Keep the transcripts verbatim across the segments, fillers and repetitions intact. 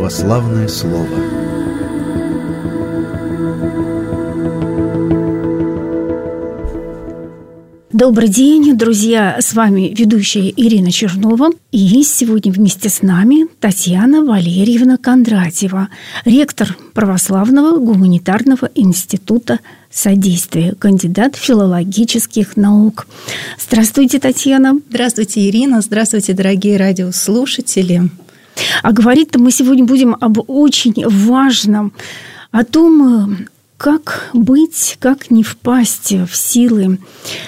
Православное слово. Добрый день, друзья! С вами ведущая Ирина Чернова. И сегодня вместе с нами Татьяна Валерьевна Кондратьева, ректор Православного гуманитарного института содействия, кандидат филологических наук. Здравствуйте, Татьяна. Здравствуйте, Ирина. Здравствуйте, дорогие радиослушатели. А говорить-то мы сегодня будем об очень важном, о том, как быть, как не впасть в силы,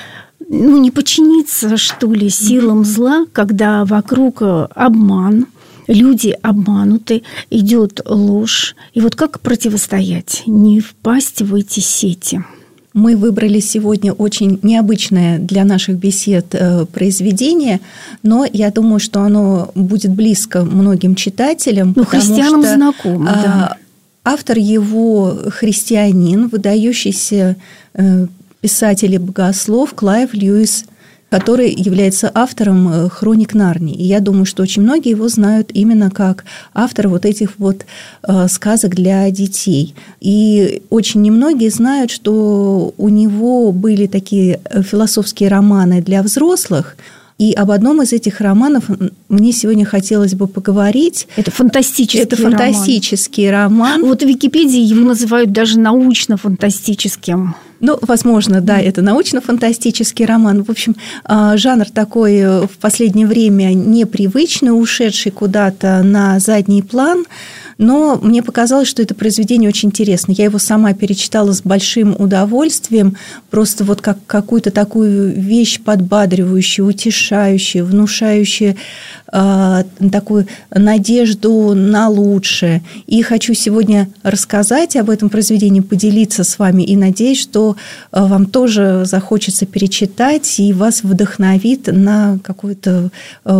ну, не подчиниться, что ли, силам зла, когда вокруг обман, люди обмануты, идет ложь. И вот как противостоять, не впасть в эти сети? Мы выбрали сегодня очень необычное для наших бесед произведение, но я думаю, что оно будет близко многим читателям. Ну, христианам что, знакомо, да. Автор его христианин, выдающийся писатель и богослов Клайв Льюис, который является автором «Хроник Нарнии». И я думаю, что очень многие его знают именно как автор вот этих вот сказок для детей. И очень немногие знают, что у него были такие философские романы для взрослых. И об одном из этих романов мне сегодня хотелось бы поговорить. Это фантастический Это фантастический роман. роман. Вот в Википедии его называют даже научно-фантастическим. Ну, возможно, да, это научно-фантастический роман. В общем, жанр такой в последнее время непривычный, ушедший куда-то на задний план. Но мне показалось, что это произведение очень интересно. Я его сама перечитала с большим удовольствием, просто вот как какую-то такую вещь подбадривающую, утешающую, внушающую э, такую надежду на лучшее. И хочу сегодня рассказать об этом произведении, поделиться с вами, и надеюсь, что вам тоже захочется перечитать и вас вдохновит на какое-то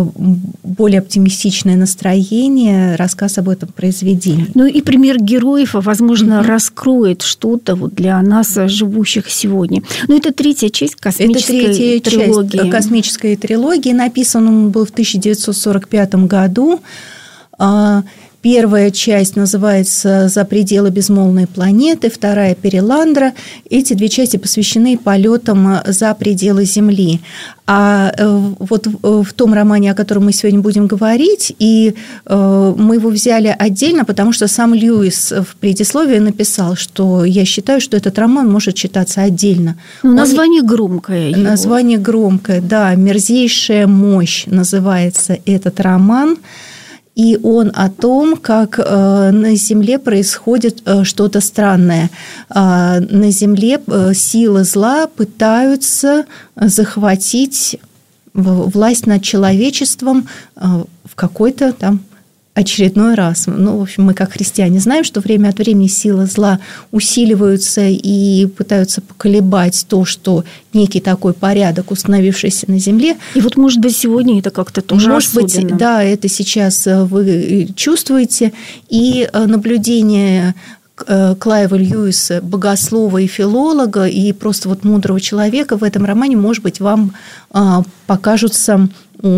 более оптимистичное настроение рассказ об этом произведении. Ну и пример героев, возможно, mm-hmm. раскроет что-то вот для нас, живущих сегодня. Ну, это третья часть космической это третья трилогии. Часть космической трилогии. Написан он был в тысяча девятьсот сорок пятом году. Первая часть называется «За пределы безмолвной планеты», вторая «Переландра». Эти две части посвящены полетам за пределы Земли. А вот в том романе, о котором мы сегодня будем говорить, и мы его взяли отдельно, потому что сам Льюис в предисловии написал, что я считаю, что этот роман может читаться отдельно. Ну, название Он... громкое. Его. Название громкое, да. «Мерзейшая мощь» называется этот роман. И он о том, как на Земле происходит что-то странное. На Земле силы зла пытаются захватить власть над человечеством в какой-то там очередной раз. Ну, в общем, мы как христиане знаем, что время от времени силы зла усиливаются и пытаются поколебать то, что некий такой порядок, установившийся на Земле. И вот, может быть, сегодня это как-то тоже может особенно. Быть, да, это сейчас вы чувствуете. И наблюдение Клайва Льюиса, богослова и филолога, и просто вот мудрого человека в этом романе, может быть, вам покажутся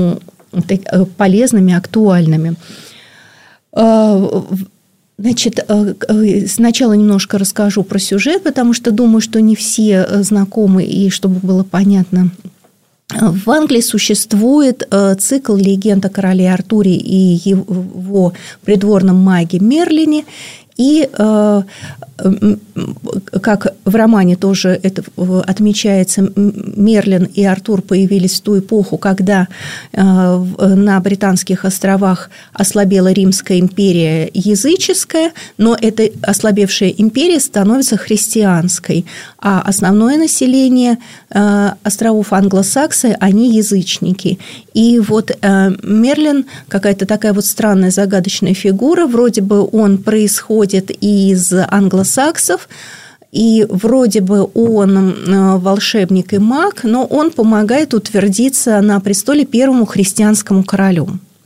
полезными, актуальными. Значит, сначала немножко расскажу про сюжет, потому что думаю, что не все знакомы, и чтобы было понятно. В Англии существует цикл «Легенд о короле Артуре» и его придворном маге Мерлине. И как в романе тоже это отмечается, Мерлин и Артур появились в ту эпоху, когда на Британских островах ослабела Римская империя языческая, но эта ослабевшая империя становится христианской, а основное население островов англосаксы, они язычники. И вот Мерлин, какая-то такая вот странная загадочная фигура, вроде бы он происходит из англосаксов, и вроде бы он волшебник и маг, но он помогает утвердиться на престоле первому христианскому королю.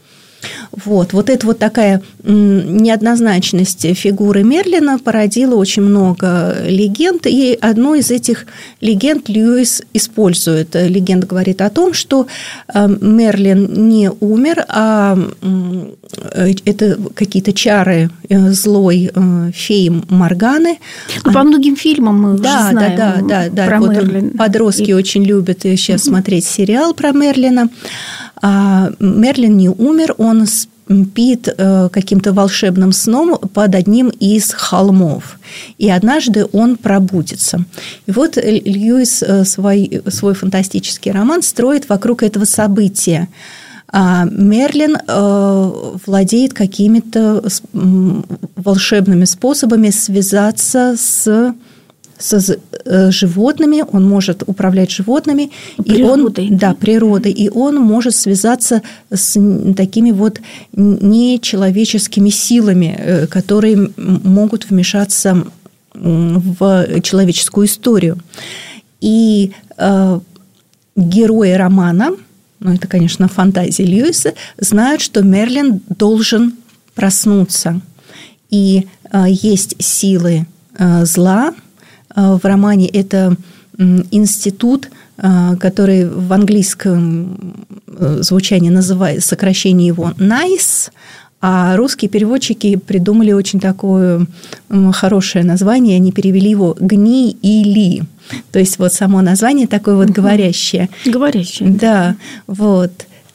Вот, вот эта вот такая неоднозначность фигуры Мерлина породила очень много легенд, и одну из этих легенд Льюис использует. Легенда говорит о том, что Мерлин не умер, а это какие-то чары злой феи Морганы. Ну, по многим фильмам мы да, уже знаем да, да, да, про да. Мерлина. Вот подростки и... очень любят сейчас угу. смотреть сериал про Мерлина. А Мерлин не умер, он спит каким-то волшебным сном под одним из холмов. И однажды он пробудится. И вот Льюис свой, свой фантастический роман строит вокруг этого события. А Мерлин владеет какими-то волшебными способами связаться с... с животными, он может управлять животными, природой. И он, да, природой, и он может связаться с такими вот нечеловеческими силами, которые могут вмешаться в человеческую историю. И э, герои романа, ну это, конечно, фантазия Льюиса, знают, что Мерлин должен проснуться, и э, есть силы э, зла. В романе это институт, который в английском звучании называют, сокращение его «найс», а русские переводчики придумали очень такое хорошее название, они перевели его «гни-или». То есть вот само название такое вот говорящее. Говорящее. Да, вот.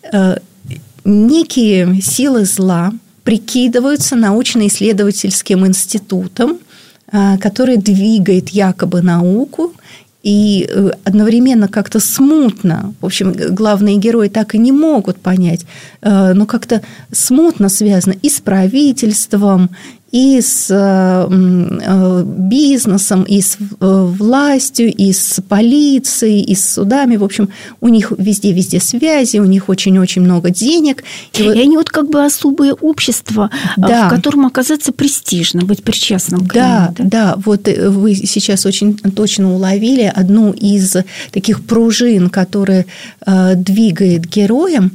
Некие силы зла прикидываются научно-исследовательским институтом, который двигает якобы науку, и одновременно как-то смутно, в общем, главные герои так и не могут понять, но как-то смутно связано и с правительством, и с бизнесом, и с властью, и с полицией, и с судами. В общем, у них везде-везде связи, у них очень-очень много денег. И, и они вот как бы особое общество, да. в котором оказаться престижно, быть причастным к да, нему. Да, да, вот вы сейчас очень точно уловили одну из таких пружин, которая двигает героем.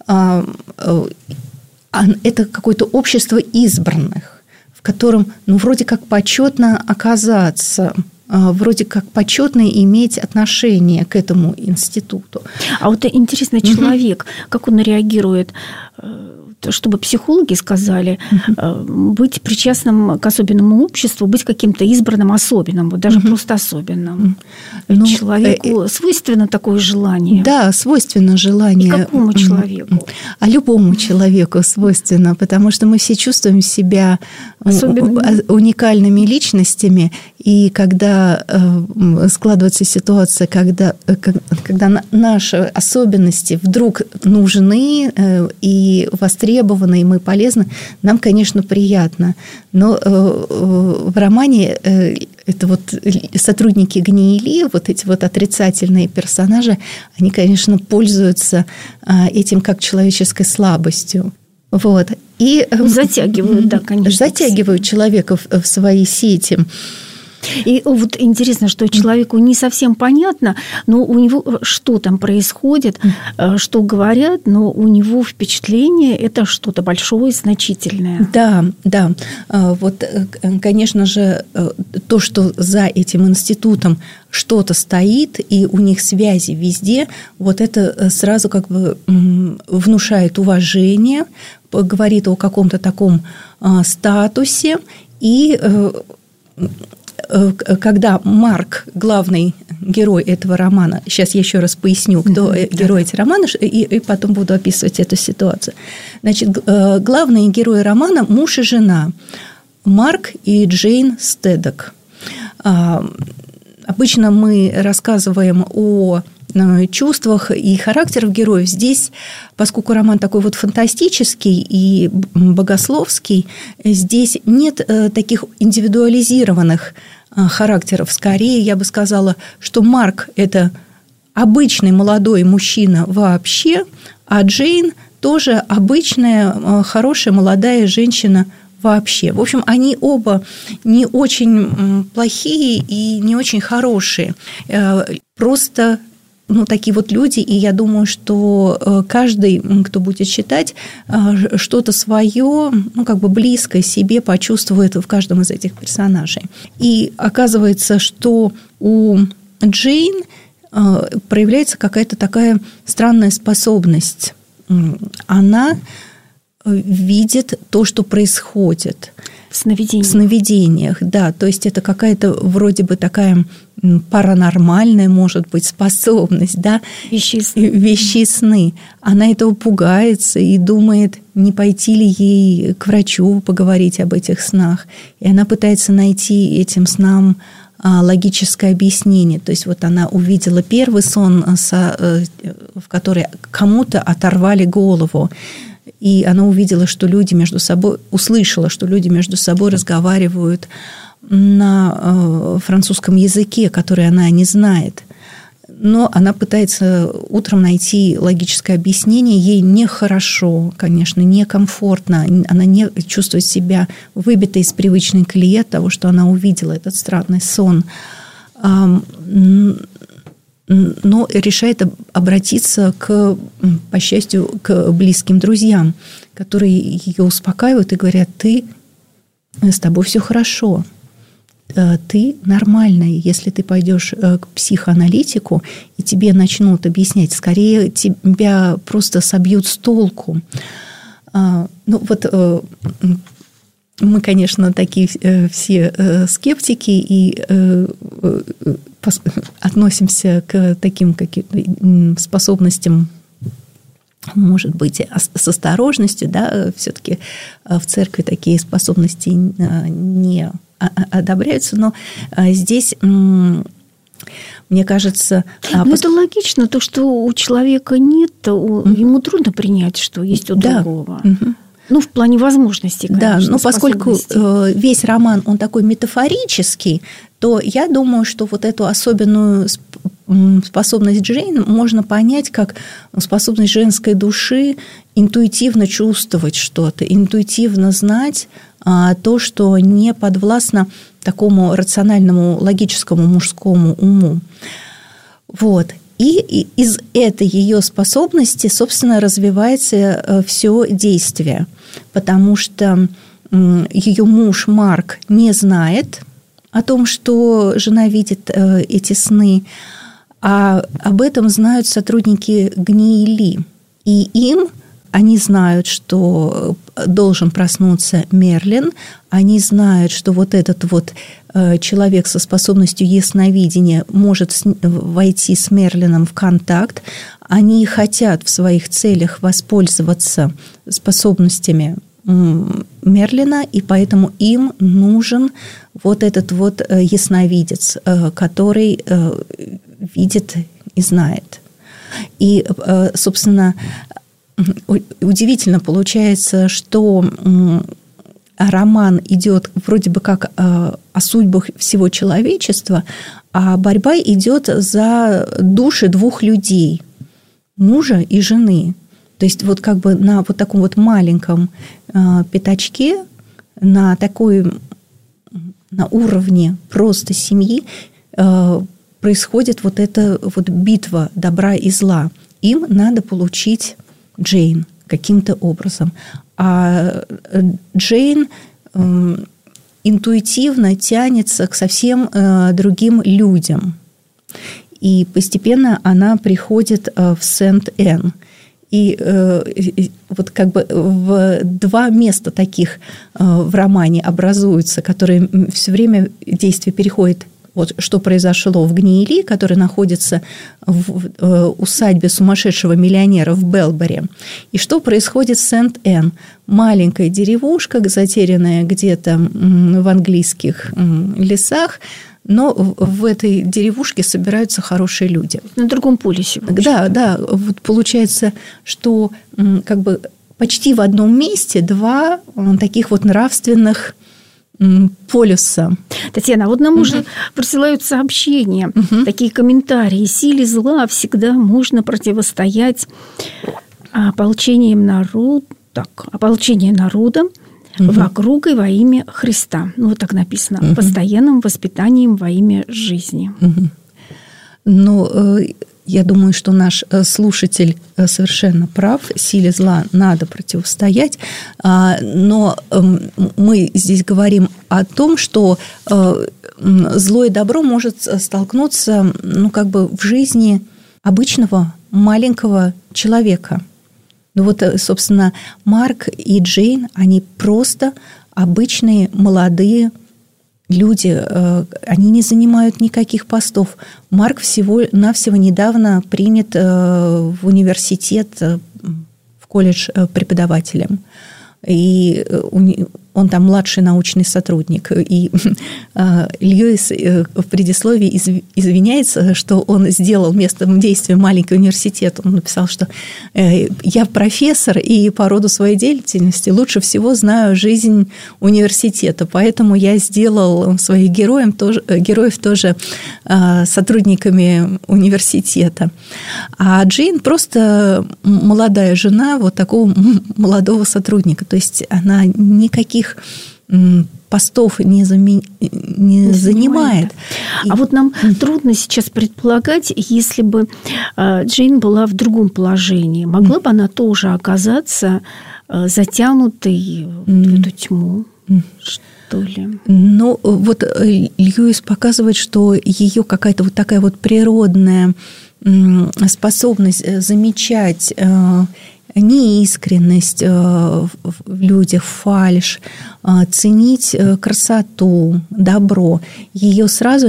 Это какое-то общество избранных, в котором, ну, вроде как почетно оказаться, вроде как почетно иметь отношение к этому институту. А вот интересно, человек, угу. как он реагирует, чтобы психологи сказали, угу. быть причастным к особенному обществу, быть каким-то избранным особенным, вот даже угу. просто особенным. Ну, человеку э, свойственно такое желание. Да, свойственно желание. И какому человеку? А любому человеку свойственно, потому что мы все чувствуем себя особенными, уникальными личностями, и когда складывается ситуация, когда, когда наши особенности вдруг нужны и востребованы, и мы полезны, нам, конечно, приятно. Но в романе это вот сотрудники ГНИИЛИ, вот эти вот отрицательные персонажи, они, конечно, пользуются этим как человеческой слабостью. Вот. И затягивают, да, конечно. Затягивают человека в, в свои сети. И вот интересно, что человеку не совсем понятно, но у него что там происходит, что говорят, но у него впечатление – это что-то большое и значительное. Да, да. Вот, конечно же, то, что за этим институтом что-то стоит, и у них связи везде, вот это сразу как бы внушает уважение, говорит о каком-то таком статусе, и когда Марк, главный герой этого романа, сейчас я еще раз поясню, кто mm-hmm. герой этого романа, и, и потом буду описывать эту ситуацию. Значит, главные герои романа – муж и жена, Марк и Джейн Стедок. Обычно мы рассказываем о чувствах и характерах героев. Здесь, поскольку роман такой вот фантастический и богословский, здесь нет таких индивидуализированных характеров. Скорее, я бы сказала, что Марк – это обычный молодой мужчина вообще, а Джейн тоже обычная, хорошая, молодая женщина вообще. В общем, они оба не очень плохие и не очень хорошие. Просто ну, такие вот люди, и я думаю, что каждый, кто будет читать, что-то свое, ну, как бы близкое себе почувствует в каждом из этих персонажей. И оказывается, что у Джейн проявляется какая-то такая странная способность. Она видит то, что происходит. В сновидениях. В сновидениях, да. То есть это какая-то вроде бы такая паранормальная, может быть, способность, да. Вещи сны. Вещи сны. Она этого пугается и думает, не пойти ли ей к врачу поговорить об этих снах. И она пытается найти этим снам логическое объяснение. То есть вот она увидела первый сон, в который кому-то оторвали голову. И она увидела, что люди между собой, услышала, что люди между собой разговаривают на французском языке, который она не знает. Но она пытается утром найти логическое объяснение. Ей нехорошо, конечно, некомфортно. Она не чувствует себя выбитой из привычной колеи от того, что она увидела этот странный сон. Но решает обратиться, к, по счастью, к близким друзьям, которые ее успокаивают и говорят: ты, с тобой все хорошо, ты нормальная. Если ты пойдешь к психоаналитику, и тебе начнут объяснять, скорее тебя просто собьют с толку. Ну вот мы, конечно, такие все скептики и относимся к таким каким способностям, может быть, с осторожностью, да, все-таки в церкви такие способности не одобряются, но здесь, мне кажется... Но пос... это логично, то, что у человека нет, mm-hmm. ему трудно принять, что есть у да. другого. Mm-hmm. Ну, в плане возможностей, конечно. Да, но поскольку весь роман, он такой метафорический, то я думаю, что вот эту особенную способность Джейн можно понять как способность женской души интуитивно чувствовать что-то, интуитивно знать то, что не подвластно такому рациональному, логическому мужскому уму. Вот. И из этой ее способности, собственно, развивается все действие, потому что ее муж Марк не знает о том, что жена видит эти сны, а об этом знают сотрудники ГНИИ. И им, они знают, что должен проснуться Мерлин, они знают, что вот этот вот человек со способностью ясновидения может войти с Мерлином в контакт, они хотят в своих целях воспользоваться способностями Мерлина, и поэтому им нужен вот этот вот ясновидец, который видит и знает. И, собственно, удивительно получается, что роман идет вроде бы как о судьбах всего человечества, а борьба идет за души двух людей, мужа и жены. То есть вот как бы на вот таком вот маленьком пятачке, на такой, на уровне просто семьи происходит вот эта вот битва добра и зла. Им надо получить Джейн каким-то образом. А Джейн э, интуитивно тянется к совсем э, другим людям. И постепенно она приходит э, в Сент-Энн. И э, вот как бы в два места таких э, в романе образуются, которые все время действие переходит. Вот что произошло в ГНИИ, который находится в усадьбе сумасшедшего миллионера в Белборе, и что происходит в Сент-Энн. Маленькая деревушка, затерянная где-то в английских лесах, но в этой деревушке собираются хорошие люди. На другом полюсе. Да, да. Вот получается, что как бы почти в одном месте два таких вот нравственных полюса. Татьяна, вот нам уже uh-huh. присылают сообщения, uh-huh. такие комментарии. Силе зла всегда можно противостоять ополчением народа, так, ополчение народа uh-huh. вокруг и во имя Христа. Ну, вот так написано. Uh-huh. Постоянным воспитанием во имя жизни. Uh-huh. Ну, я думаю, что наш слушатель совершенно прав, силе зла надо противостоять, но мы здесь говорим о том, что зло и добро может столкнуться, ну, как бы в жизни обычного маленького человека. Ну вот, собственно, Марк и Джейн, они просто обычные молодые люди, они не занимают никаких постов. Марк всего-навсего недавно принят в университет, в колледж преподавателем. И он там младший научный сотрудник. И Льюис в предисловии извиняется, что он сделал местом действия маленький университет. Он написал, что я профессор и по роду своей деятельности лучше всего знаю жизнь университета, поэтому я сделал своих героев тоже, героев тоже сотрудниками университета. А Джейн просто молодая жена вот такого молодого сотрудника. То есть она никаких постов не, зами... не, не занимает. А и... вот нам mm. трудно сейчас предполагать, если бы Джейн была в другом положении, могла mm. бы она тоже оказаться затянутой mm. в эту тьму, mm. что ли? Ну, вот Льюис показывает, что ее какая-то вот такая вот природная способность замечать неискренность в людях, фальшь, ценить красоту, добро, ее сразу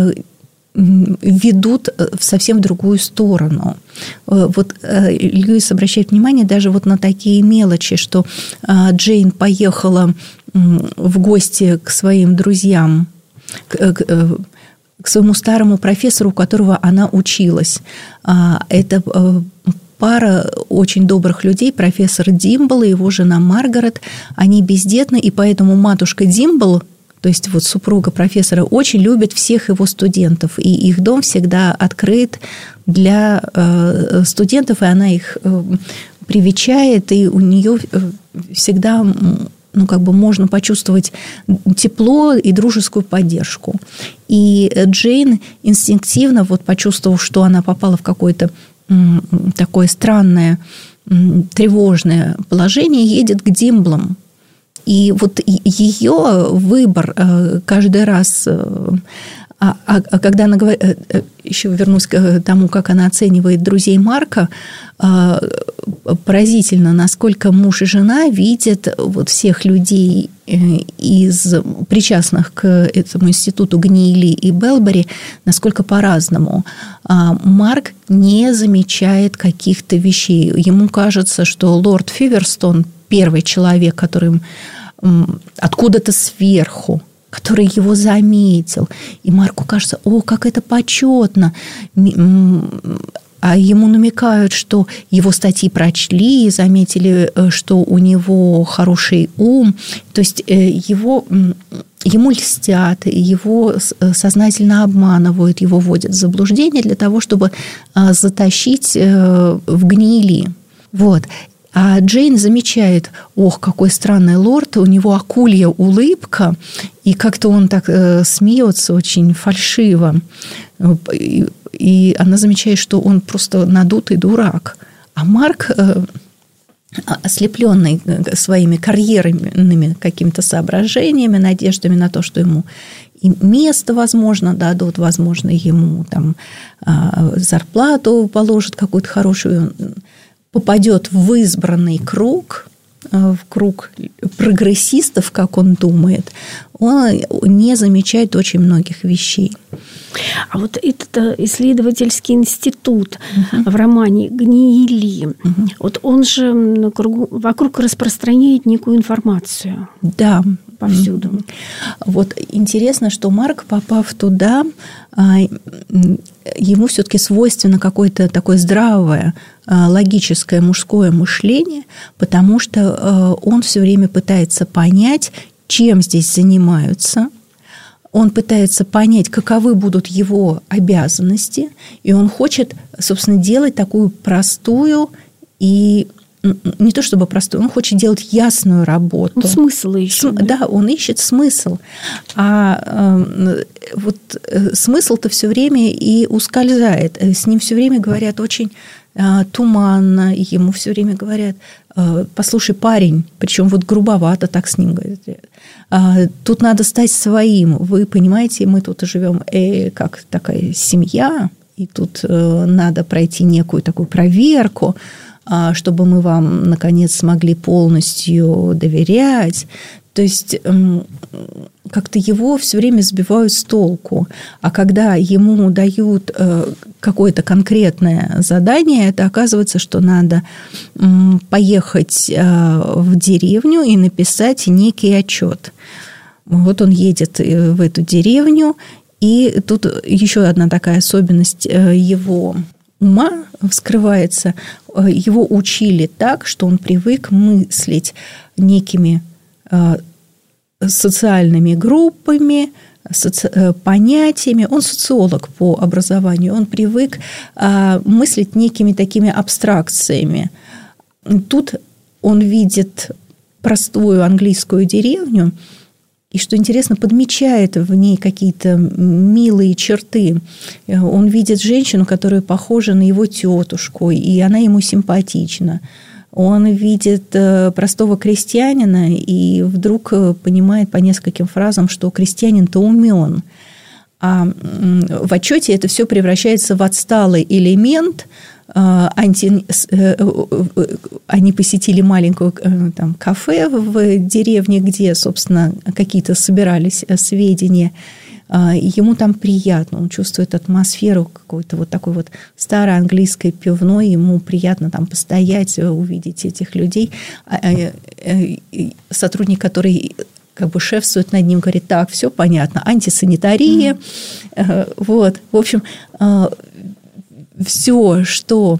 ведут в совсем другую сторону. Вот Льюис обращает внимание даже вот на такие мелочи, что Джейн поехала в гости к своим друзьям, к своему старому профессору, у которого она училась. Это пара очень добрых людей, профессор Димбл и его жена Маргарет, они бездетны, и поэтому матушка Димбл, то есть вот супруга профессора, очень любит всех его студентов, и их дом всегда открыт для студентов, и она их привечает, и у нее всегда, ну, как бы можно почувствовать тепло и дружескую поддержку. И Джейн инстинктивно, вот почувствовав, что она попала в какое-то такое странное, тревожное положение, едет к Димблам. И вот ее выбор каждый раз... А, а, а когда она говорит... Еще вернусь к тому, как она оценивает друзей Марка, поразительно, насколько муж и жена видят вот всех людей из причастных к этому институту Гнили и Белбери, насколько по-разному. Марк не замечает каких-то вещей. Ему кажется, что лорд Фиверстон, первый человек, который откуда-то сверху, который его заметил. И Марку кажется, о, как это почетно. А ему намекают, что его статьи прочли, заметили, что у него хороший ум. То есть его, ему льстят, его сознательно обманывают, его вводят в заблуждение для того, чтобы затащить в гнили. Вот. А Джейн замечает, ох, какой странный лорд, у него акулья улыбка, и как-то он так э, смеется очень фальшиво. И, и она замечает, что он просто надутый дурак. А Марк, э, ослепленный своими карьерными какими-то соображениями, надеждами на то, что ему и место, возможно, дадут, возможно, ему там э, зарплату положат какую-то хорошую, попадет в избранный круг, в круг прогрессистов, как он думает, он не замечает очень многих вещей. А вот этот исследовательский институт uh-huh. в романе «Гнили», uh-huh. вот он же вокруг распространяет некую информацию. Да. Повсюду. Uh-huh. Вот интересно, что Марк, попав туда, ему все-таки свойственно какое-то такое здравое, логическое мужское мышление, потому что он все время пытается понять, чем здесь занимаются. Он пытается понять, каковы будут его обязанности, и он хочет, собственно, делать такую простую и не то чтобы простой, он хочет делать ясную работу. Ну, смысл ищет. См, да, он ищет смысл. А э, вот э, смысл-то все время и ускользает. С ним все время говорят очень э, туманно, ему все время говорят: э, послушай, парень, причем вот грубовато так с ним говорят. Э, тут надо стать своим. Вы понимаете, мы тут живем э, как такая семья, и тут э, надо пройти некую такую проверку, чтобы мы вам, наконец, смогли полностью доверять. То есть как-то его все время сбивают с толку. А когда ему дают какое-то конкретное задание, это оказывается, что надо поехать в деревню и написать некий отчет. Вот он едет в эту деревню, и тут еще одна такая особенность его ума вскрывается. Его учили так, что он привык мыслить некими социальными группами, соци... понятиями. Он социолог по образованию, он привык мыслить некими такими абстракциями. Тут он видит простую английскую деревню, и, что интересно, подмечает в ней какие-то милые черты. Он видит женщину, которая похожа на его тетушку, и она ему симпатична. Он видит простого крестьянина и вдруг понимает по нескольким фразам, что крестьянин-то умен. А в отчете это все превращается в отсталый элемент. Анти... Они посетили маленькую там, кафе в деревне, где, собственно, какие-то собирались сведения. Ему там приятно, он чувствует атмосферу какой-то вот такой вот старой английской пивной, ему приятно там постоять, увидеть этих людей. Сотрудник, который как бы шефствует над ним, говорит: так, все понятно, антисанитария. Mm-hmm. Вот, в общем, все, что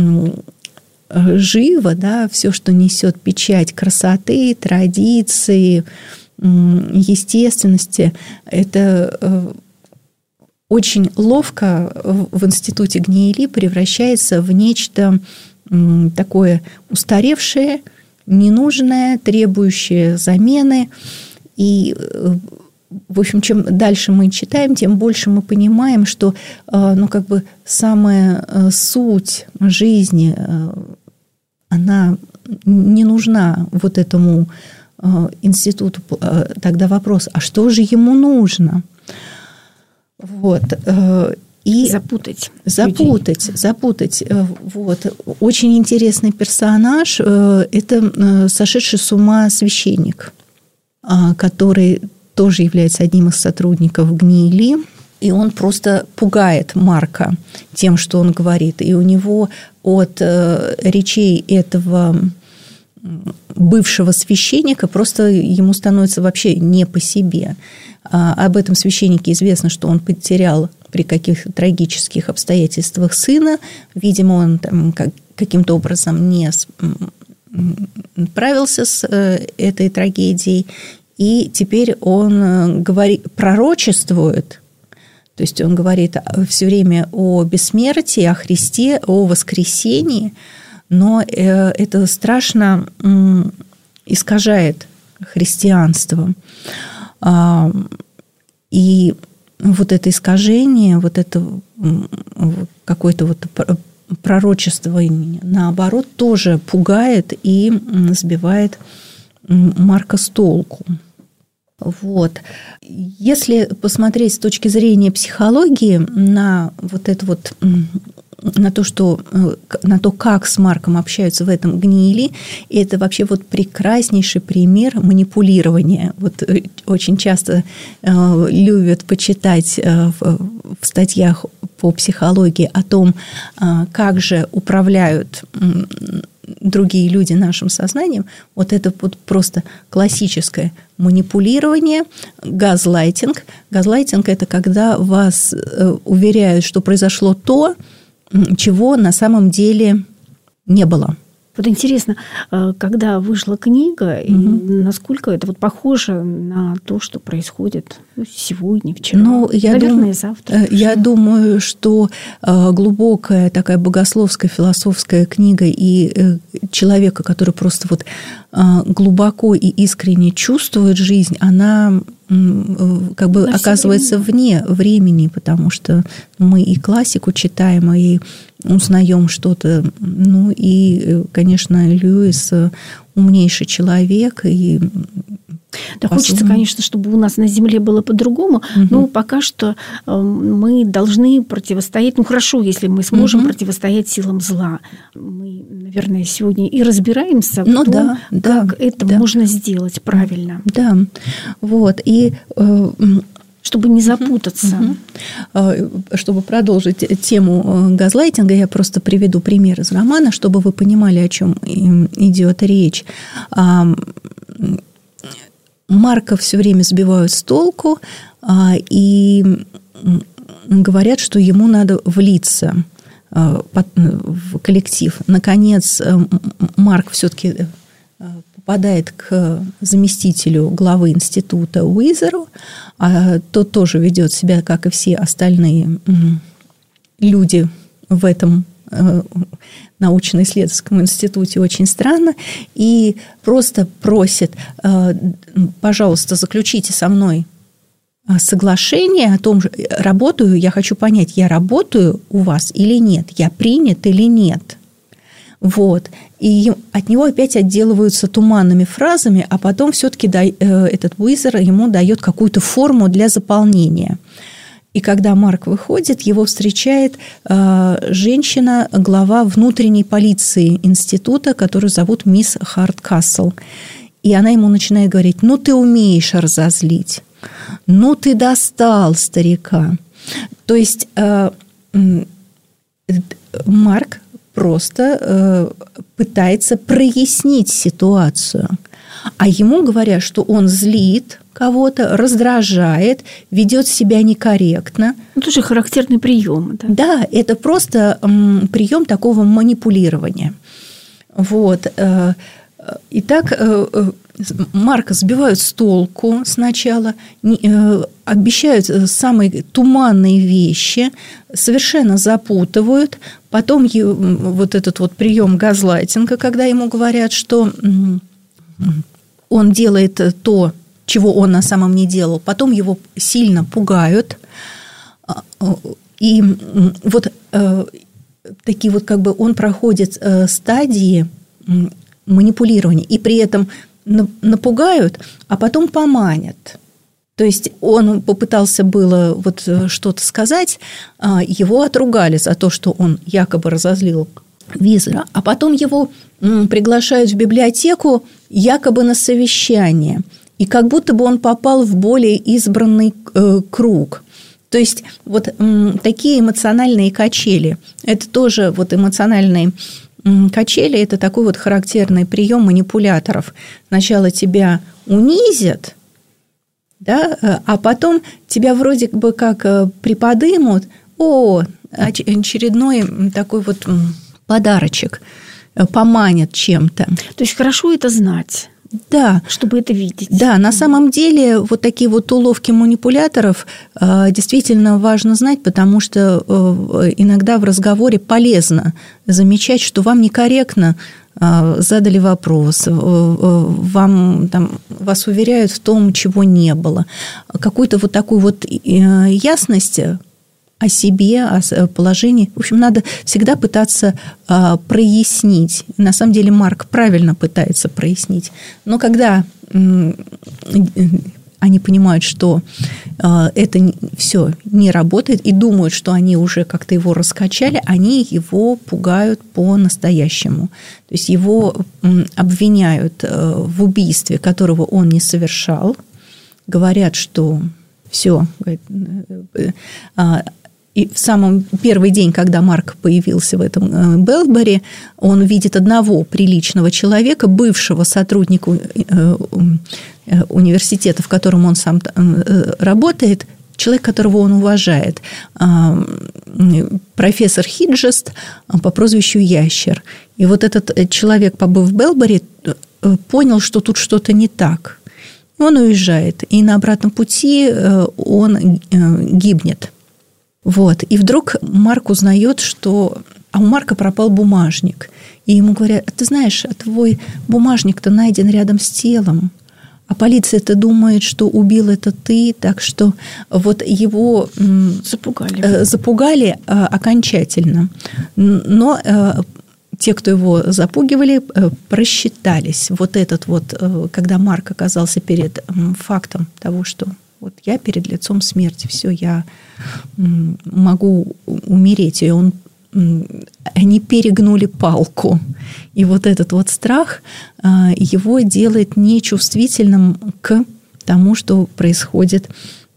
живо, да, все, что несет печать красоты, традиции, естественности, это очень ловко в институте Гнеили превращается в нечто такое устаревшее, ненужное, требующее замены. И, в общем, чем дальше мы читаем, тем больше мы понимаем, что, ну, как бы самая суть жизни, она не нужна вот этому институту. Тогда вопрос: а что же ему нужно? Вот. И запутать. Запутать, людей. запутать. Вот. Очень интересный персонаж – это сошедший с ума священник, который тоже является одним из сотрудников Гнеили. И он просто пугает Марка тем, что он говорит. И у него от речей этого бывшего священника просто ему становится вообще не по себе. Об этом священнике известно, что он потерял при каких-то трагических обстоятельствах сына. Видимо, он там каким-то образом не справился с этой трагедией. И теперь он говорит, пророчествует. То есть он говорит все время о бессмертии, о Христе, о воскресении. Но это страшно искажает христианство. И вот это искажение, вот это какое-то вот пророчествование, наоборот, тоже пугает и сбивает Марка с толку. Вот. Если посмотреть с точки зрения психологии на вот это вот, на то, что, на то, как с Марком общаются в этом Гнеили, это вообще вот прекраснейший пример манипулирования. Вот очень часто любят почитать в статьях по психологии о том, как же управляют другие люди нашим сознанием. Вот это вот просто классическое манипулирование, газлайтинг. Газлайтинг – это когда вас уверяют, что произошло то, чего на самом деле не было. Вот интересно, когда вышла книга, угу. насколько это вот похоже на то, что происходит сегодня, вчера, ну, я наверное, дум... завтра? Я думаю, что глубокая такая богословская, философская книга и человека, который просто вот глубоко и искренне чувствует жизнь, она как бы оказывается вне времени, потому что мы и классику читаем, и узнаем что-то. Ну и, конечно, Льюис умнейший человек. И да, хочется, конечно, чтобы у нас на Земле было по-другому, угу. но пока что мы должны противостоять. Ну, хорошо, если мы сможем угу. противостоять силам зла. Мы, наверное, сегодня и разбираемся в ну, том, да, как да, это да. можно сделать правильно. Да, вот. И... чтобы не запутаться. Чтобы продолжить тему газлайтинга, я просто приведу пример из романа, чтобы вы понимали, о чем идет речь. Марка все время сбивают с толку и говорят, что ему надо влиться в коллектив. Наконец, Марк все-таки попадает к заместителю главы института Уизеру, а тот тоже ведет себя, как и все остальные люди в этом научно-исследовательском институте, очень странно, и просто просит: пожалуйста, заключите со мной соглашение о том, работаю, я хочу понять, я работаю у вас или нет, я принят или нет. Вот. И от него опять отделываются туманными фразами, а потом все-таки этот Уизер ему дает какую-то форму для заполнения. И когда Марк выходит, его встречает женщина, глава внутренней полиции института, которую зовут мисс Хардкасл. И она ему начинает говорить: ну, ты умеешь разозлить, ну, ты достал старика. То есть Марк просто пытается прояснить ситуацию. А ему говорят, что он злит кого-то, раздражает, ведет себя некорректно. Это же характерный прием. Да, да, это просто прием такого манипулирования. Вот. Итак, Марка сбивают с толку сначала, обещают самые туманные вещи, совершенно запутывают. Потом вот этот вот прием газлайтинга, когда ему говорят, что он делает то, чего он на самом деле не делал. Потом его сильно пугают. И вот такие вот как бы он проходит стадии манипулирования, и при этом напугают, а потом поманят. То есть он попытался было вот что-то сказать, его отругали за то, что он якобы разозлил Уизера, а потом его приглашают в библиотеку якобы на совещание, и как будто бы он попал в более избранный круг. То есть вот такие эмоциональные качели, это тоже вот эмоциональные качели, это такой вот характерный прием манипуляторов. Сначала тебя унизят, да, а потом тебя вроде бы как приподымут, о, очередной такой вот подарочек, поманят чем-то. То есть хорошо это знать. Да. Чтобы это видеть. Да, на самом деле вот такие вот уловки манипуляторов действительно важно знать, потому что иногда в разговоре полезно замечать, что вам некорректно задали вопрос, вам, там, вас уверяют в том, чего не было. Какую-то вот такую вот ясность о себе, о положении. В общем, надо всегда пытаться а, прояснить. На самом деле Марк правильно пытается прояснить. Но когда м, они понимают, что а, это все не работает, и думают, что они уже как-то его раскачали, они его пугают по-настоящему. То есть его м, обвиняют а, в убийстве, которого он не совершал. Говорят, что все. И в самый первый день, когда Марк появился в этом Белбери, он видит одного приличного человека, бывшего сотрудника университета, в котором он сам работает, человек, которого он уважает, профессор Хиджест по прозвищу Ящер. И вот этот человек, побыв в Белбери, понял, что тут что-то не так. Он уезжает, и на обратном пути он гибнет. Вот. И вдруг Марк узнает, что... А у Марка пропал бумажник. И ему говорят: ты знаешь, твой бумажник-то найден рядом с телом. А полиция-то думает, что убил это ты, так что вот его запугали, запугали окончательно. Но те, кто его запугивали, просчитались. Вот этот вот, когда Марк оказался перед фактом того, что вот я перед лицом смерти, все, я могу умереть, и он они перегнули палку. И вот этот вот страх его делает нечувствительным к тому, что происходит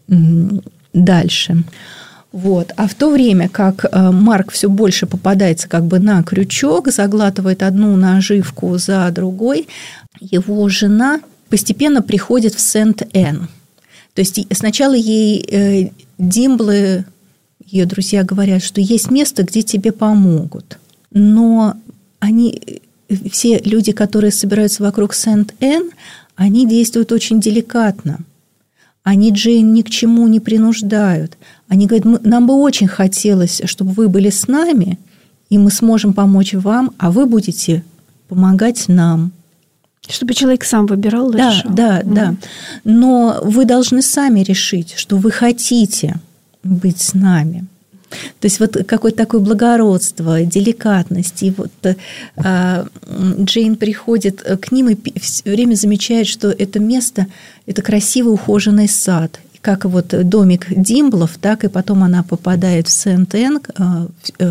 дальше. Вот. А в то время как Марк все больше попадается как бы на крючок, заглатывает одну наживку за другой, его жена постепенно приходит в Сент-Энн. То есть сначала ей Димблы... Ее друзья говорят, что есть место, где тебе помогут. Но они, все люди, которые собираются вокруг Сент-Энн, они действуют очень деликатно. Они Джейн ни к чему не принуждают. Они говорят: нам бы очень хотелось, чтобы вы были с нами, и мы сможем помочь вам, а вы будете помогать нам. Чтобы человек сам выбирал и да, решал. Да, mm. да. Но вы должны сами решить, что вы хотите быть с нами. То есть вот какое-то такое благородство, деликатность. И вот а, Джейн приходит к ним и все время замечает, что это место – это красивый ухоженный сад. И как вот домик Димблов, так и потом она попадает в Сент-Энн. А,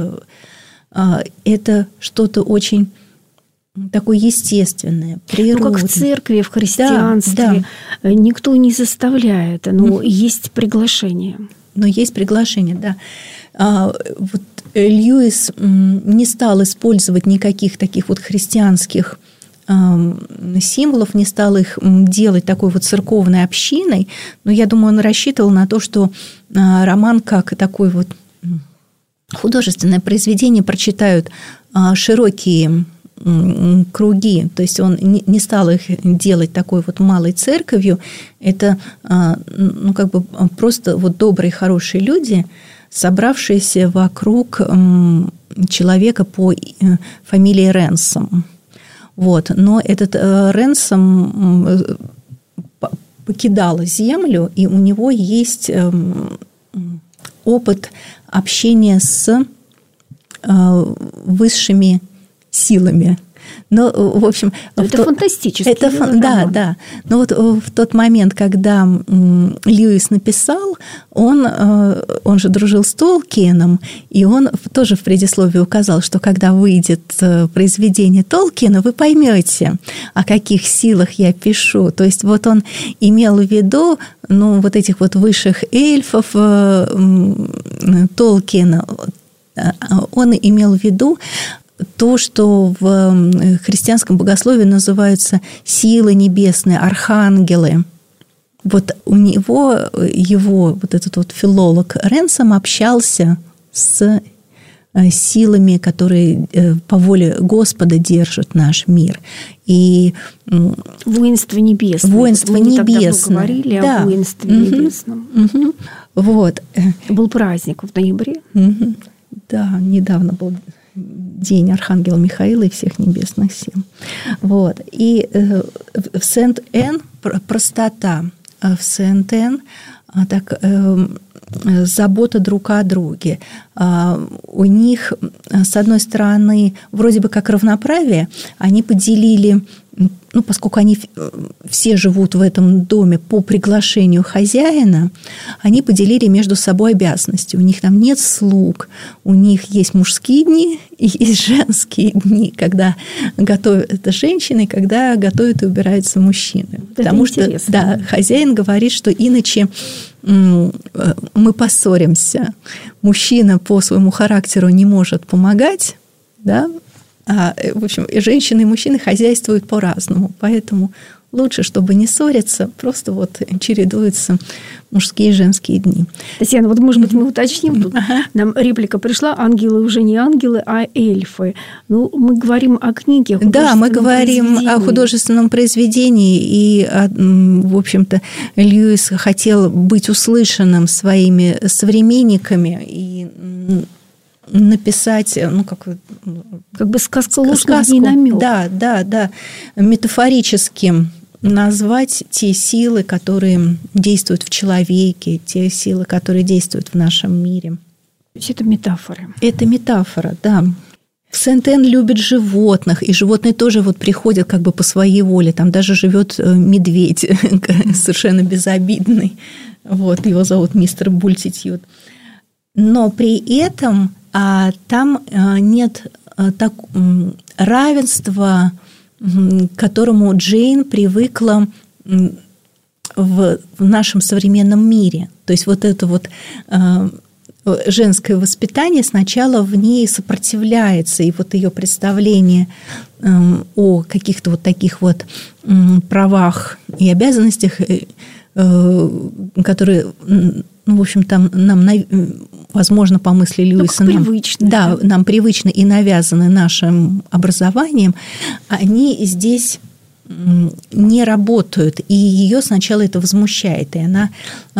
а, это что-то очень такое естественное, природное. Ну, как в церкви, в христианстве. Да, да. Никто не заставляет, но mm. есть приглашение. Но есть приглашение, да. А, вот Льюис не стал использовать никаких таких вот христианских а, символов, не стал их делать такой вот церковной общиной, но я думаю, он рассчитывал на то, что а, роман как такой вот художественное произведение прочитают а, широкие круги, то есть он не стал их делать такой вот малой церковью. Это, ну, как бы просто вот добрые, хорошие люди, собравшиеся вокруг человека по фамилии Ренсом. Вот. Но этот Ренсом покидал землю, и у него есть опыт общения с высшими силами. Но, в общем, это в фантастический это, роман. Да, да. Но вот в тот момент, когда Льюис написал, он, он же дружил с Толкиеном, и он тоже в предисловии указал, что когда выйдет произведение Толкиена, вы поймете, о каких силах я пишу. То есть вот он имел в виду, ну, вот этих вот высших эльфов Толкиена, он имел в виду то, что в христианском богословии называются силы небесные, архангелы. Вот у него, его вот этот вот филолог Ренсом общался с силами, которые по воле Господа держат наш мир. И воинство небесное. Воинство Мы небесное. Не так давно говорили да. о воинстве угу. небесном. Угу. Вот. Был праздник в ноябре. Угу. Да, недавно был день Архангела Михаила и всех небесных сил. Вот. И в Сент-Энн простота, в Сент-Энн так, забота друг о друге. У них, с одной стороны, вроде бы как равноправие, они поделили, ну, поскольку они все живут в этом доме по приглашению хозяина, они поделили между собой обязанности. У них там нет слуг, у них есть мужские дни и есть женские дни, когда готовят женщины, когда готовят и убираются мужчины. Это Потому интересно. что да, хозяин говорит, что иначе мы поссоримся. Мужчина по своему характеру не может помогать, да, а, в общем, и женщины и мужчины хозяйствуют по-разному, поэтому лучше, чтобы не ссориться, просто вот чередуются мужские и женские дни. Татьяна, вот, может быть, мы уточним тут. Ага. Нам реплика пришла: ангелы уже не ангелы, а эльфы. Ну, мы говорим о книге. Да, мы говорим о художественном произведении, и, в общем-то, Льюис хотел быть услышанным своими современниками и написать, ну, как... Как бы сказку ложных дней намёк. Да, да, да. Метафорически назвать те силы, которые действуют в человеке, те силы, которые действуют в нашем мире. То есть это метафоры. Это метафора, да. Сент-Энн любит животных, и животные тоже вот приходят как бы по своей воле. Там даже живет медведь, совершенно безобидный. Вот, его зовут мистер Бультитьюд. Но при этом а, там нет так, равенства, к которому Джейн привыкла в, в нашем современном мире. То есть вот это вот женское воспитание сначала в ней сопротивляется, и вот ее представление о каких-то вот таких вот правах и обязанностях, которые, ну, в общем, там нам, возможно, по мысли Льюиса, нам, да, нам привычны и навязаны нашим образованием, они здесь не работают, и ее сначала это возмущает, и она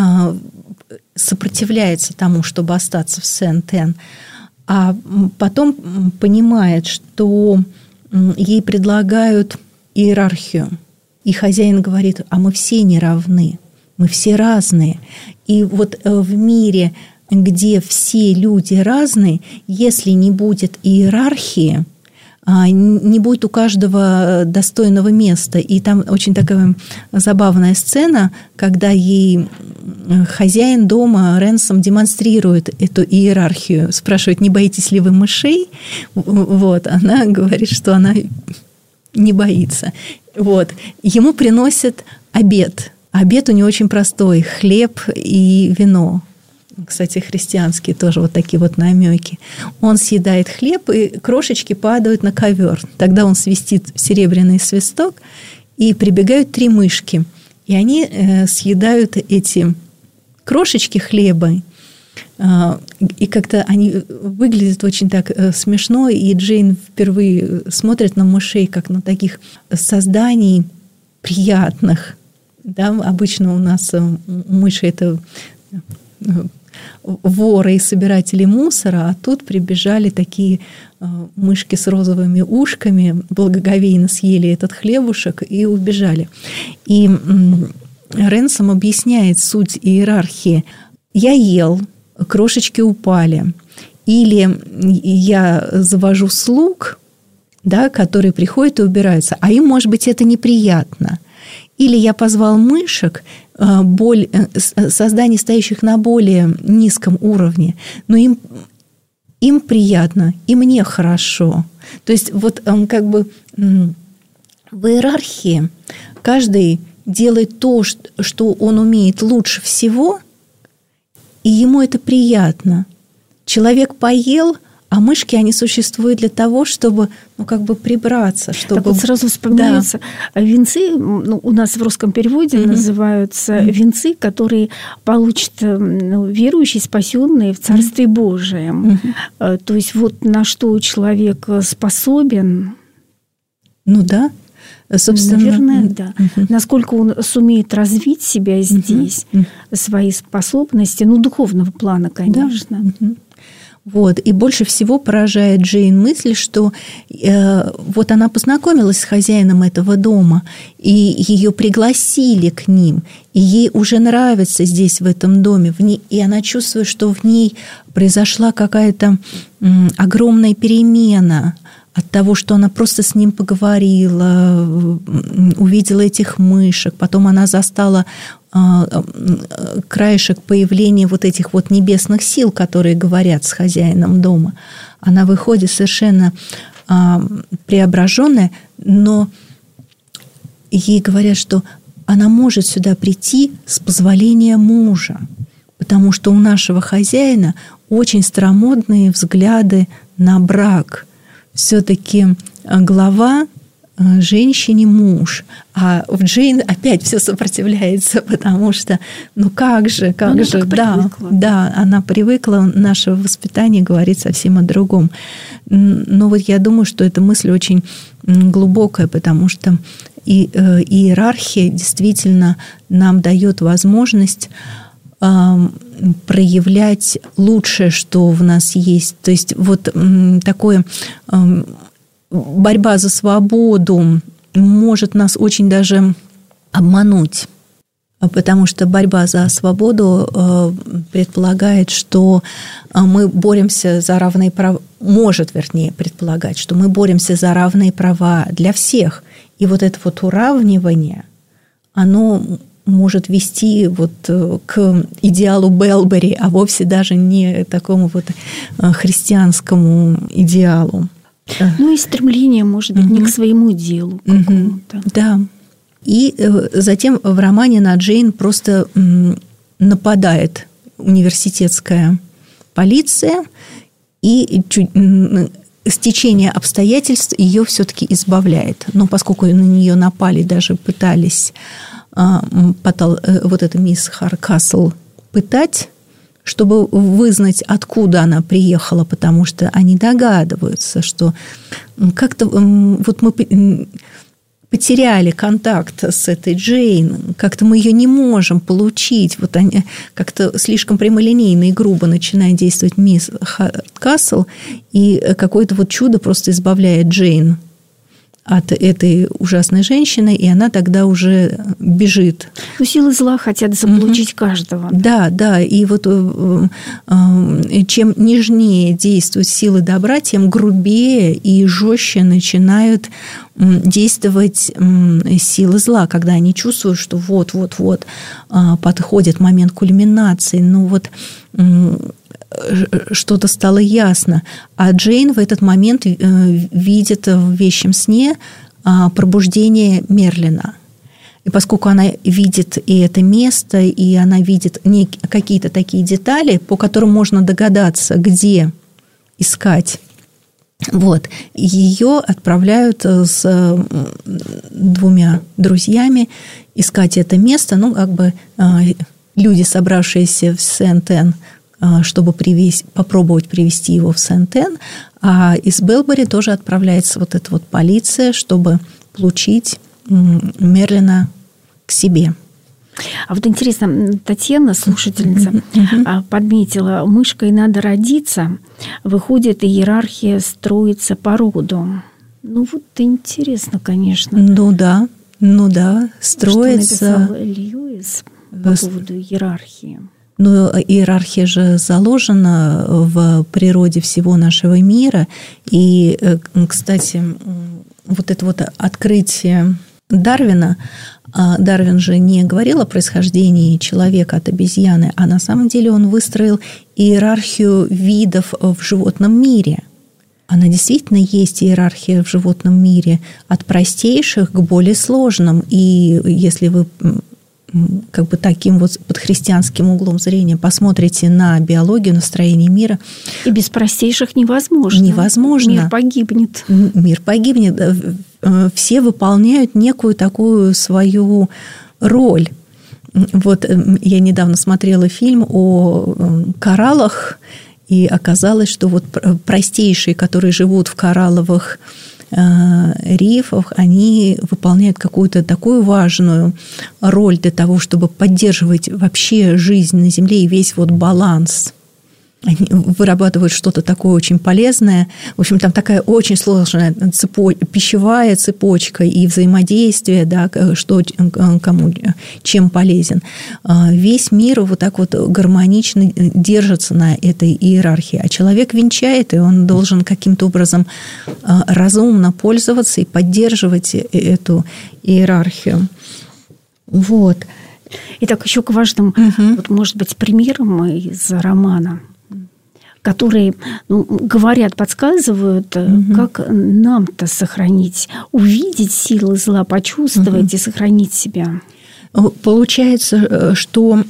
сопротивляется тому, чтобы остаться в Сент-Энн, а потом понимает, что ей предлагают иерархию, и хозяин говорит: а мы все не равны, мы все разные. И вот в мире, где все люди разные, если не будет иерархии, не будет у каждого достойного места. И там очень такая забавная сцена, когда ей хозяин дома Ренсом демонстрирует эту иерархию, спрашивает: не боитесь ли вы мышей? Вот, она говорит, что она не боится. Вот. Ему приносят обед. Обед у него очень простой: хлеб и вино. Кстати, христианские тоже вот такие вот намеки. Он съедает хлеб, и крошечки падают на ковер. Тогда он свистит серебряный свисток, и прибегают три мышки. И они съедают эти крошечки хлеба. И как-то они выглядят очень так смешно, и Джейн впервые смотрит на мышей как на таких созданий приятных. Да, обычно у нас мыши – это воры и собиратели мусора, а тут прибежали такие мышки с розовыми ушками, благоговейно съели этот хлебушек и убежали. И Ренсом объясняет суть иерархии. Я ел, крошечки упали. Или я завожу слуг, да, которые приходят и убираются, а им, может быть, это неприятно. Или я позвал мышек, боль, созданий, стоящих на более низком уровне, но им, им приятно, и мне хорошо. То есть вот как бы в иерархии каждый делает то, что он умеет лучше всего, и ему это приятно. Человек поел, а мышки, они существуют для того, чтобы, ну, как бы прибраться. Чтобы... Так вот сразу вспоминаются да. венцы, ну, у нас в русском переводе mm-hmm. называются mm-hmm. венцы, которые получат, ну, верующие, спасенные в Царстве mm-hmm. Божием. Mm-hmm. То есть вот на что человек способен. Ну да. Собственно, наверное, да. Uh-huh. Насколько он сумеет развить себя здесь, uh-huh. свои способности, ну, духовного плана, конечно. Да. Uh-huh. Вот. И больше всего поражает Джейн мысль, что э, вот она познакомилась с хозяином этого дома, и ее пригласили к ним, и ей уже нравится здесь, в этом доме, в ней, и она чувствует, что в ней произошла какая-то м, огромная перемена от того, что она просто с ним поговорила, увидела этих мышек, потом она застала краешек появления вот этих вот небесных сил, которые говорят с хозяином дома. Она выходит совершенно преображенная, но ей говорят, что она может сюда прийти с позволения мужа, потому что у нашего хозяина очень старомодные взгляды на брак. Все-таки глава женщине муж. А в Джейн опять все сопротивляется, потому что, ну как же, как она же, так да, привыкла. да, она привыкла, наше воспитание говорит совсем о другом. Но вот я думаю, что эта мысль очень глубокая, потому что и, э, иерархия действительно нам дает возможность э, проявлять лучшее, что в нас есть. То есть вот э, такое... Э, борьба за свободу может нас очень даже обмануть, потому что борьба за свободу предполагает, что мы боремся за равные права, может, вернее, предполагать, что мы боремся за равные права для всех. И вот это вот уравнивание, оно может вести вот к идеалу Белбери, а вовсе даже не такому вот христианскому идеалу. Ну и стремление, может быть, угу. не к своему делу какому-то. Угу. Да. И затем в романе на Джейн просто нападает университетская полиция, и стечение обстоятельств ее все-таки избавляет. Но поскольку на нее напали, даже пытались вот эту мисс Харкасл пытать, чтобы вызнать, откуда она приехала, потому что они догадываются, что как-то вот мы потеряли контакт с этой Джейн, как-то мы ее не можем получить. Вот они как-то слишком прямолинейно и грубо начинает действовать мисс Харкасл, и какое-то вот чудо просто избавляет Джейн от этой ужасной женщины, и она тогда уже бежит. Ну, силы зла хотят заполучить угу. каждого. Да, да, и вот чем нежнее действуют силы добра, тем грубее и жестче начинают действовать силы зла, когда они чувствуют, что вот-вот-вот подходит момент кульминации, ну вот что-то стало ясно. А Джейн в этот момент видит в вещем сне пробуждение Мерлина. И поскольку она видит и это место, и она видит какие-то такие детали, по которым можно догадаться, где искать, вот, ее отправляют с двумя друзьями искать это место. Ну, как бы люди, собравшиеся в Сент-Энн, чтобы привезти, попробовать привести его в Сент-Энн, а из Белбери тоже отправляется вот эта вот полиция, чтобы получить Мерлина к себе. А вот интересно, Татьяна, слушательница, uh-huh. подметила, мышкой надо родиться, выходит, иерархия строится по роду. Ну вот интересно, конечно. Ну да, ну да, строится... Что написал Льюис по поводу иерархии? Но иерархия же заложена в природе всего нашего мира. И, кстати, вот это вот открытие Дарвина, Дарвин же не говорил о происхождении человека от обезьяны, а на самом деле он выстроил иерархию видов в животном мире. Она действительно есть, иерархия в животном мире, от простейших к более сложным. И если вы как бы таким вот под христианским углом зрения посмотрите на биологию, на строение мира. И без простейших невозможно. Невозможно. Мир погибнет. Мир погибнет. Все выполняют некую такую свою роль. Вот я недавно смотрела фильм о кораллах, и оказалось, что вот простейшие, которые живут в коралловых рифов, они выполняют какую-то такую важную роль для того, чтобы поддерживать вообще жизнь на Земле и весь вот баланс. Они вырабатывают что-то такое очень полезное. В общем, там такая очень сложная цепо... пищевая цепочка и взаимодействие, да, что кому чем полезен. Весь мир вот так вот гармонично держится на этой иерархии. А человек венчает, и он должен каким-то образом разумно пользоваться и поддерживать эту иерархию. Вот. Итак, еще к важным, угу. вот, может быть, примерам из романа, которые, ну, говорят, подсказывают, угу. как нам-то сохранить, увидеть силы зла, почувствовать угу. и сохранить себя. Получается, что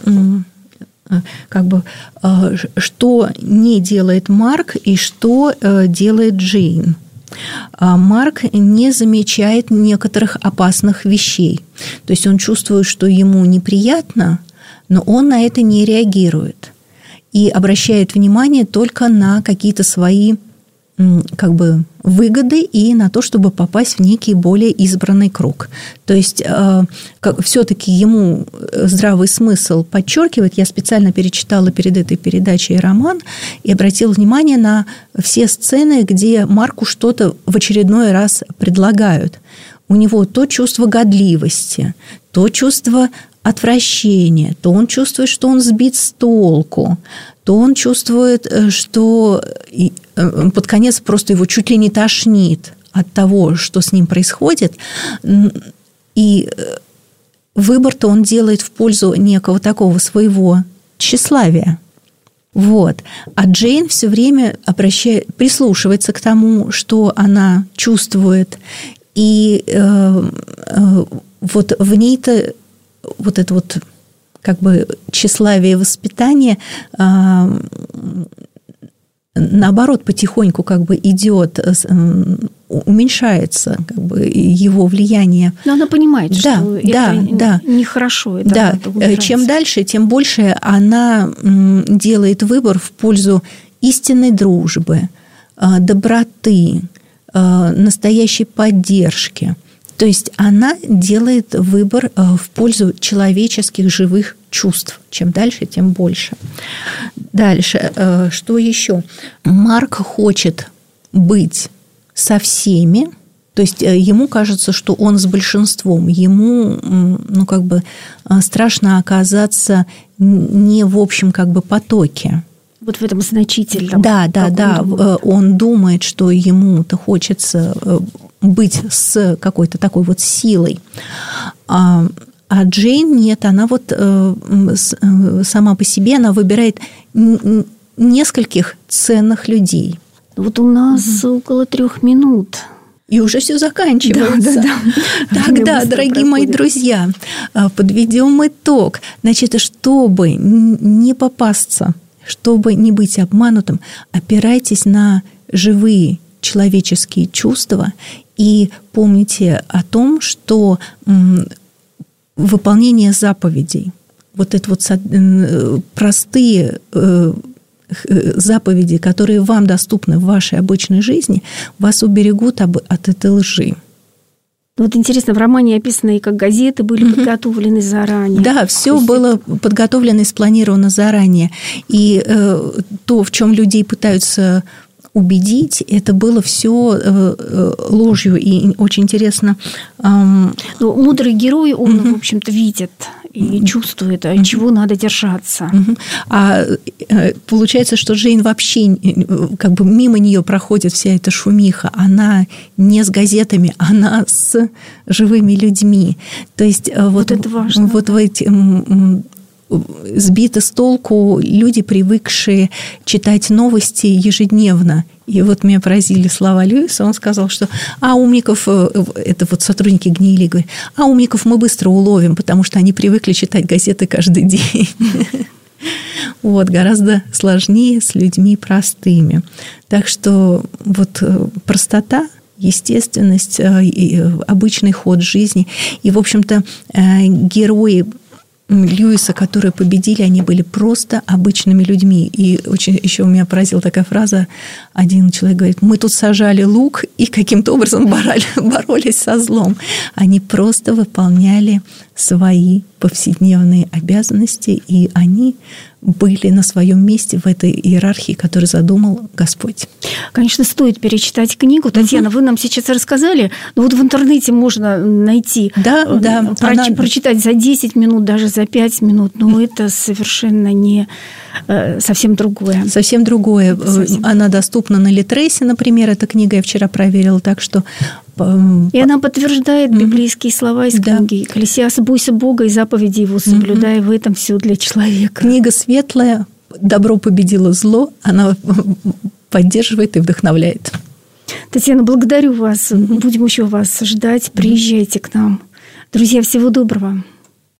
как бы что не делает Марк и что делает Джейн. Марк не замечает некоторых опасных вещей. То есть он чувствует, что ему неприятно, но он на это не реагирует и обращает внимание только на какие-то свои как бы выгоды и на то, чтобы попасть в некий более избранный круг. То есть все-таки ему здравый смысл подчеркивает. Я специально перечитала перед этой передачей роман и обратила внимание на все сцены, где Марку что-то в очередной раз предлагают. У него то чувство годливости, то чувство отвращения, то он чувствует, что он сбит с толку, то он чувствует, что под конец просто его чуть ли не тошнит от того, что с ним происходит. И выбор-то он делает в пользу некого такого своего тщеславия. Вот. А Джейн все время обращает, прислушивается к тому, что она чувствует, и э, э, вот в ней-то вот это вот как бы тщеславие и воспитание э, наоборот потихоньку как бы идет, уменьшается как бы его влияние. Но она понимает, да, что да, это да. нехорошо. Это да. Чем дальше, тем больше она делает выбор в пользу истинной дружбы, доброты, настоящей поддержки. То есть она делает выбор в пользу человеческих живых чувств. Чем дальше, тем больше. Дальше. Что еще? Марк хочет быть со всеми. То есть ему кажется, что он с большинством. Ему, ну, как бы страшно оказаться не в общем как бы потоке. Вот в этом значительном. Да, да, да. Он думает, что ему-то хочется быть с какой-то такой вот силой. А Джейн нет, она вот сама по себе, она выбирает нескольких ценных людей. Вот у нас угу. около трех минут. И уже все заканчивается. Да, да, да. Тогда, дорогие проходит. Мои друзья, подведем итог. Значит, чтобы не попасться, чтобы не быть обманутым, опирайтесь на живые человеческие чувства и помните о том, что выполнение заповедей, вот это вот простые заповеди, которые вам доступны в вашей обычной жизни, вас уберегут от этой лжи. Вот интересно, в романе описано, и как газеты были угу. подготовлены заранее. Да, все есть... было подготовлено и спланировано заранее. И э, то, в чем людей пытаются убедить, это было все э, ложью. И очень интересно. Эм... Ну, мудрый герой, он, угу. в общем-то, видит и чувствует, от чего надо держаться. А получается, что Джейн вообще как бы мимо нее проходит вся эта шумиха. Она не с газетами, она с живыми людьми. То есть вот, вот это важно. Вот в эти сбиты с толку люди, привыкшие читать новости ежедневно. И вот меня поразили слова Льюиса. Он сказал, что а умников, это вот сотрудники Гнили, говорят, а умников мы быстро уловим, потому что они привыкли читать газеты каждый день. Вот, гораздо сложнее с людьми простыми. Так что вот простота, естественность, обычный ход жизни. И, в общем-то, герои Льюиса, которые победили, они были просто обычными людьми. И очень еще меня поразила такая фраза. Один человек говорит, мы тут сажали лук и каким-то образом боролись со злом. Они просто выполняли свои повседневные обязанности, и они были на своем месте в этой иерархии, которую задумал Господь. Конечно, стоит перечитать книгу. Татьяна, угу. вы нам сейчас рассказали, но вот в интернете можно найти, да, да, проч- она... прочитать за десять минут, даже за пять минут, но это совершенно не совсем другое. Совсем другое. Совсем. Она доступна на Литресе, например, эта книга я вчера проверила, так что... И она подтверждает библейские слова из да. книги. «Экклесиаст, бойся Бога и заповеди Его, соблюдай mm-hmm. в этом все для человека». Книга светлая, добро победило зло, она поддерживает и вдохновляет. Татьяна, благодарю вас. Mm-hmm. Будем еще вас ждать. Приезжайте mm-hmm. к нам. Друзья, всего доброго.